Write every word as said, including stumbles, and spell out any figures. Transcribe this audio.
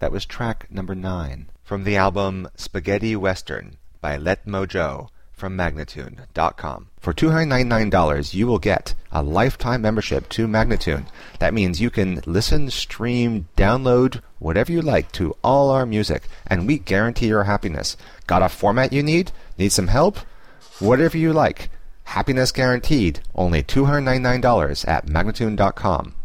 That was track number nine from the album Spaghetti Western by Let Mojo from Magnatune dot com. For two hundred ninety-nine dollars, you will get a lifetime membership to Magnatune. That means you can listen, stream, download, whatever you like to all our music, and we guarantee your happiness. Got a format you need? Need some help? Whatever you like. Happiness guaranteed. Only two hundred ninety-nine dollars at Magnatune dot com.